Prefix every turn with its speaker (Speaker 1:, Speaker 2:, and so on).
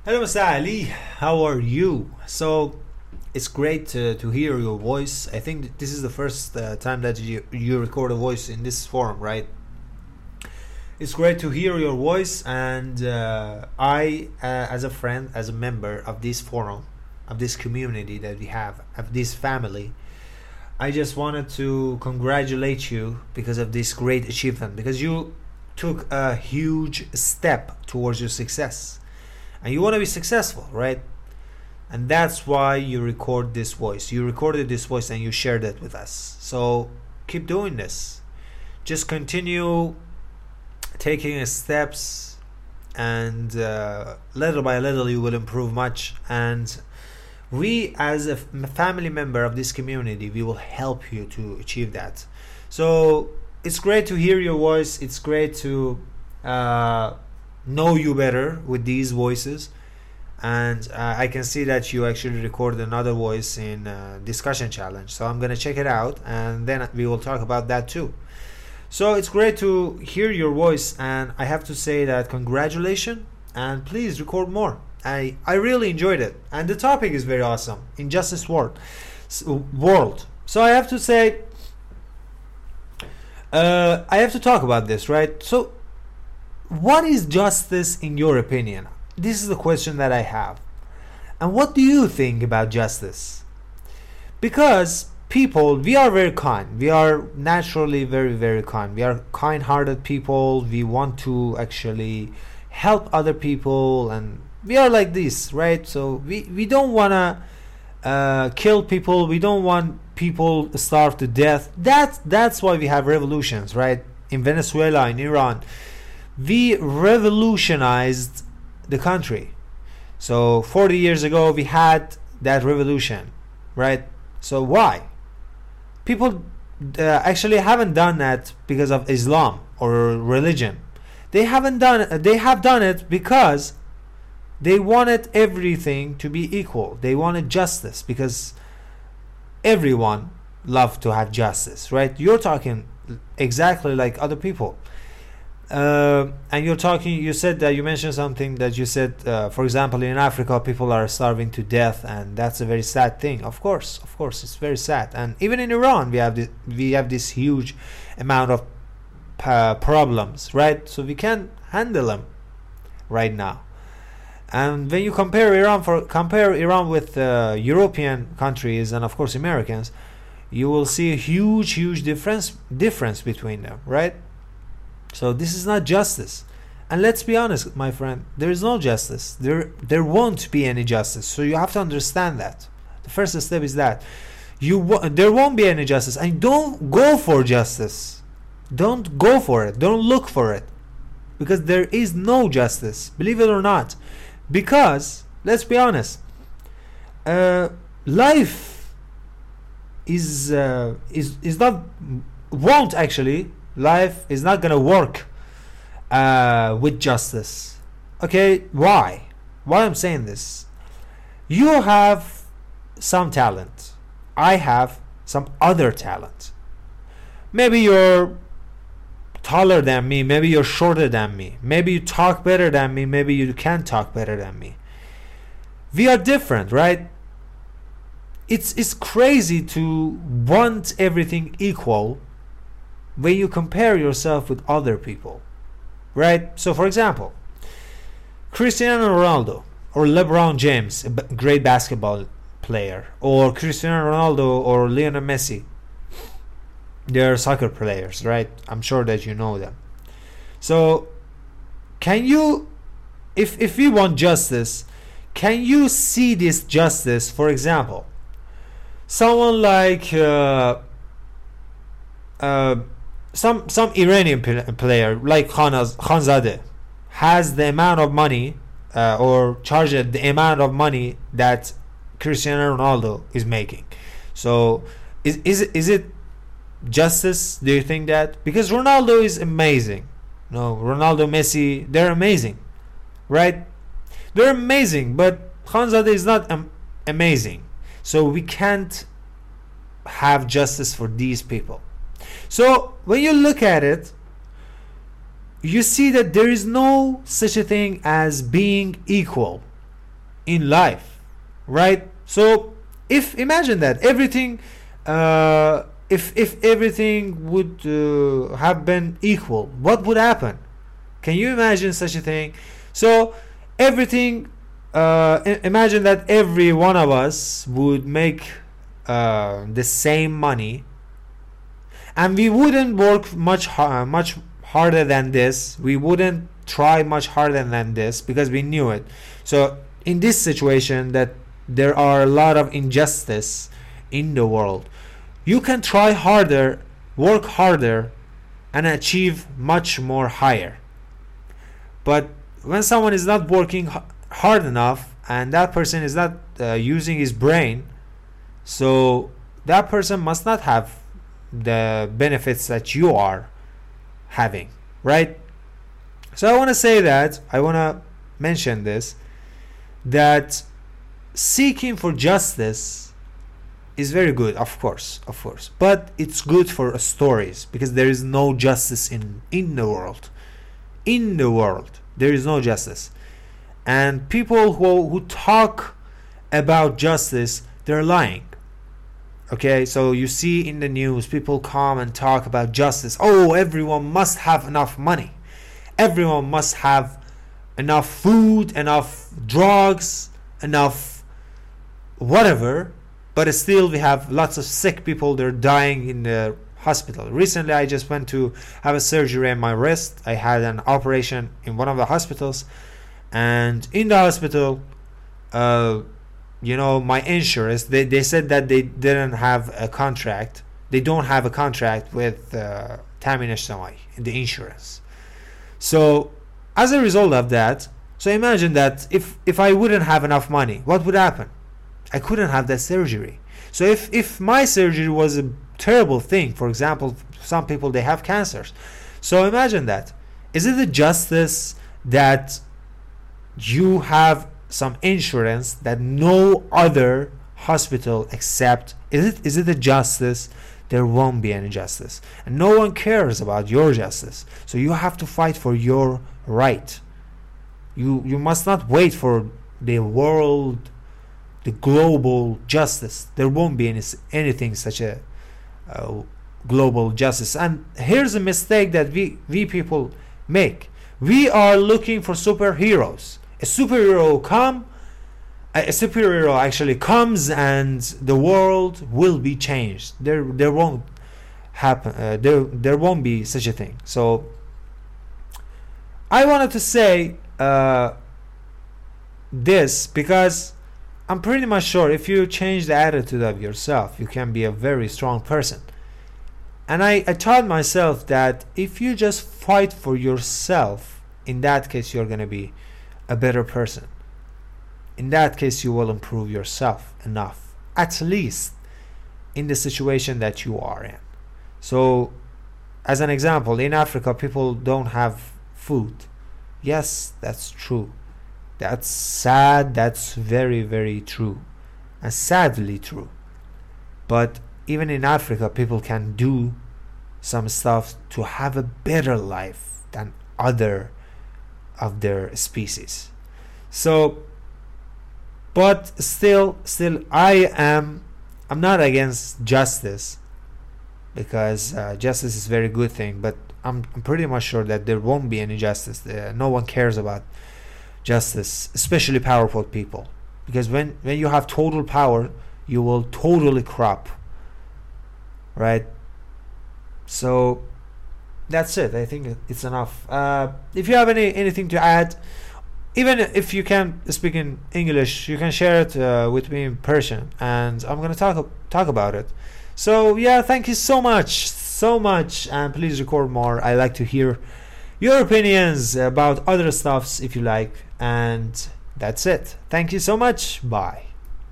Speaker 1: Hello, Mr. Ali. How are you? So, it's great to hear your voice. I think this is the first time that you record a voice in this forum, right? It's great to hear your voice, and as a friend, as a member of this forum, of this community that we have, of this family, I just wanted to congratulate you because of this great achievement, because you took a huge step towards your success. And you want to be successful, right? And that's why you record this voice. You recorded this voice and you shared it with us. So keep doing this. Just continue taking steps, and little by little you will improve much. And we, as a family member of this community, we will help you to achieve that. So it's great to hear your voice. It's great to know you better with these voices. And I can see that you actually recorded another voice in discussion challenge, so I'm gonna check it out, and then we will talk about that too. So it's great to hear your voice, and I have to say that congratulations, and please record more. I really enjoyed it, and the topic is very awesome. Injustice world. So I have to say, I have to talk about this, right? So what is justice in your opinion? This is the question that I have. And what do you think about justice? Because people, we are very kind. We are naturally very, very kind. We are kind-hearted people. We want to actually help other people, and we are like this, right? So we don't want to kill people. We don't want people to starve to death. That's why we have revolutions, right? In Venezuela, in Iran, we revolutionized the country. So 40 years ago we had that revolution, right? So why? People actually haven't done that because of Islam or religion. They have done it because they wanted everything to be equal. They wanted justice, because everyone loved to have justice, right? You're talking exactly like other people. And you said that you mentioned something that you said, for example, in Africa people are starving to death, and that's a very sad thing. Of course it's very sad. And even in Iran we have this huge amount of problems, right? So we can't handle them right now. And when you compare Iran with European countries and of course Americans, you will see a huge difference between them, right? So this is not justice. And let's be honest, my friend, there is no justice. There won't be any justice. So you have to understand that. The first step is that there won't be any justice. And don't go for justice. Don't go for it. Don't look for it. Because there is no justice. Believe it or not. Because, let's be honest, life is not, won't actually, life is not gonna work with justice. Okay, why I'm saying this? You have some talent, I have some other talent. Maybe you're taller than me, maybe you're shorter than me, maybe you talk better than me, maybe you can't talk better than me. We are different, right? It's crazy to want everything equal when you compare yourself with other people, right? So for example, Cristiano Ronaldo or LeBron James, a great basketball player, or Cristiano Ronaldo or Lionel Messi, they're soccer players, right? I'm sure that you know them. So can you, if we want justice, can you see this justice? For example, someone like some Iranian player like Khanzadeh has the amount of money or charged the amount of money that Cristiano Ronaldo is making. So is it justice? Do you think that? Because Ronaldo is amazing. No, Ronaldo, Messi, they're amazing, right? They're amazing, but Khanzadeh is not amazing. So we can't have justice for these people. So when you look at it, you see that there is no such a thing as being equal. in life, right? So if imagine that everything, if everything would have been equal, what would happen? Can you imagine such a thing? So everything, imagine that every one of us would make the same money, and we wouldn't work much harder than this. We wouldn't try much harder than this because we knew it. So in this situation that there are a lot of injustice in the world, you can try harder, work harder, and achieve much more higher. But when someone is not working hard enough and that person is not using his brain, so that person must not have the benefits that you are having, right? So I want to say that, I want to mention this, that seeking for justice is very good, of course, but it's good for stories, because there is no justice in the world. In the world, there is no justice. And people who talk about justice, they're lying. Okay, so you see in the news, people come and talk about justice. Oh, everyone must have enough money. Everyone must have enough food, enough drugs, enough whatever. But still we have lots of sick people. They're dying in the hospital. Recently, I just went to have a surgery on my wrist. I had an operation in one of the hospitals. And in the hospital, my insurance, they said that they didn't have a contract. They don't have a contract with Tamin Ejtamai, the insurance. So as a result of that, so imagine that if I wouldn't have enough money, what would happen? I couldn't have that surgery. So if my surgery was a terrible thing, for example, some people, they have cancers. So imagine that. Is it a justice that you have some insurance that no other hospital accept? Is it a justice? There won't be any justice, and no one cares about your justice. So you have to fight for your right. You must not wait for the world, the global justice. There won't be anything such a global justice. And here's a mistake that we people make. We are looking for superheroes. A superhero actually comes and the world will be changed. There won't happen. There won't be such a thing. So I wanted to say this because I'm pretty much sure if you change the attitude of yourself, you can be a very strong person. And I taught myself that if you just fight for yourself, in that case you're going to be a better person. In that case you will improve yourself enough, at least in the situation that you are in. So as an example, in Africa people don't have food. Yes, that's true. That's sad. That's very, very true, and sadly true. But even in Africa, people can do some stuff to have a better life than other of their species. So, but still, I'm not against justice, because justice is a very good thing. But I'm pretty much sure that there won't be any justice. No one cares about justice, especially powerful people, because when you have total power, you will totally corrupt, right? So that's it. I think it's enough. If you have anything to add, even if you can speak in English, you can share it with me in Persian, and I'm gonna talk about it. So yeah, thank you so much, and please record more. I like to hear your opinions about other stuffs if you like. And that's it. Thank you so much. Bye.